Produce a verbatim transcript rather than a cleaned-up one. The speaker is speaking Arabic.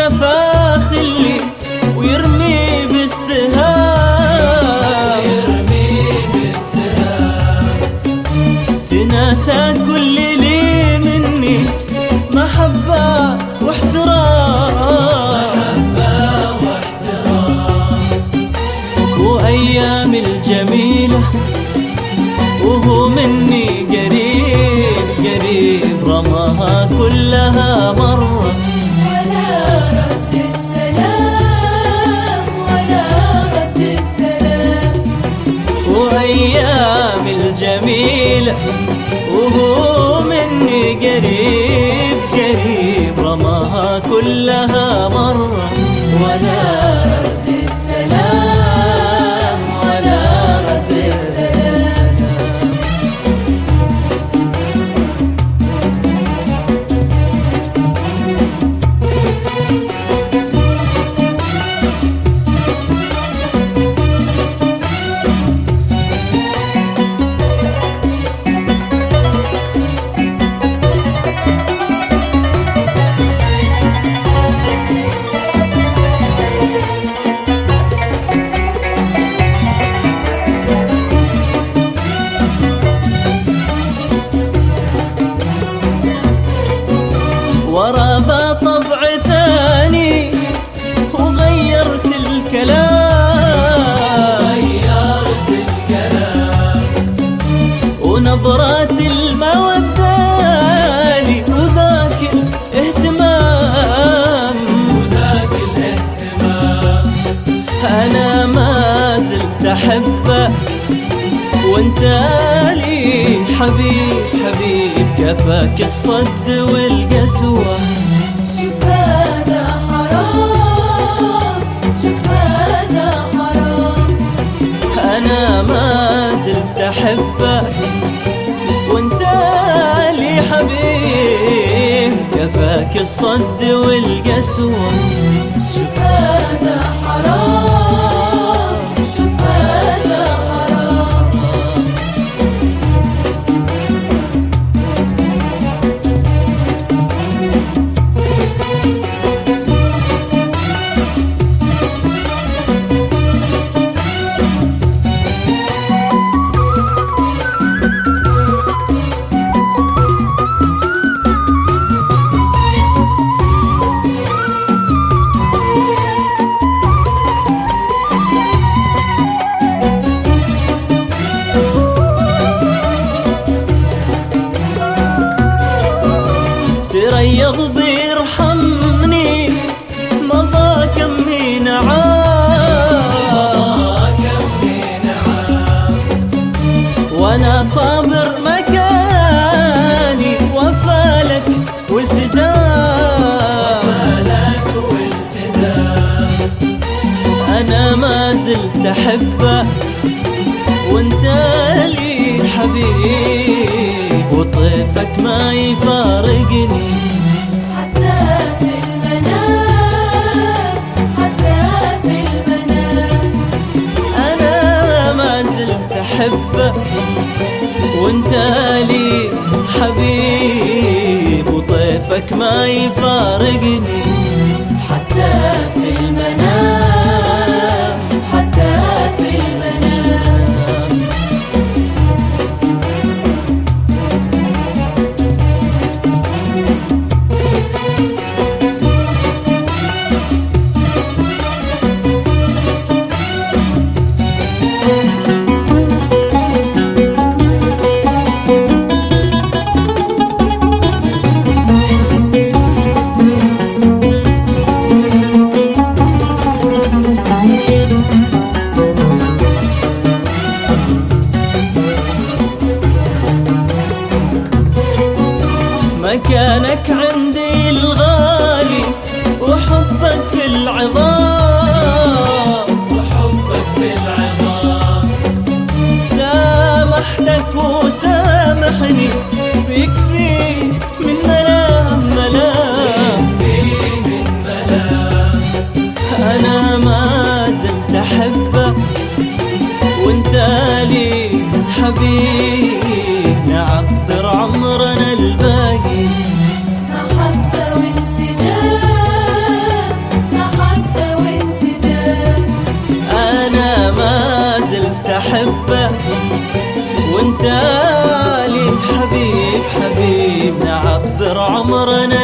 الجفا خلي ويرمي بالسهام، يرمي بالسهام. تناسى كل لي مني محبة واحترام، محبة واحترام. وأيام الجميلة وهو مني قريب قريب رماها كلها مرة، ولا رد السلام ولا رد السلام. وأيام الجميلة وهو مني قريب قريب رماها كلها مرة، ولا رد السلام ولا رد السلام. ورا ذا طبع ثاني وغيرت الكلام، غيرت الكلام. ونظرات المودة لي وذاك الاهتمام، وذاك الاهتمام. أنا ما زلت أحبه وانت لي حبيب حبيب، كفاك الصد والقسوة. شوف هذا حرام، شوف هذا حرام. أنا ما زلت أحبه وانت لي حبيب، كفاك الصد والقسوة. شوف هذا حرام، شوف هذا حرام. تريض بيرحمني مضى كم من عام، كم من عام. وانا صابر مكاني وفالك والتزام، وفالك والتزام. انا ما زلت احبه وانت لي حبيب، وطيفك ما يفارقني حتى في المنام، حتى في المنام. أنا ما زلت أحبه وانت لي حبيب، وطيفك ما يفارقني حتى في المنام، حتى في المنام. مكانك عندي الغالي وحبك في العظام، وحبك في العظام. سامحتك وسامحني بيكفي من ملام ملام، يكفي من ملام. أنا ما زلت أحبه وانت لي حبيب، نعبر عمرنا الباقي محبة وانسجام، تحبه وانت لي حبيب حبيب نعبر عمرنا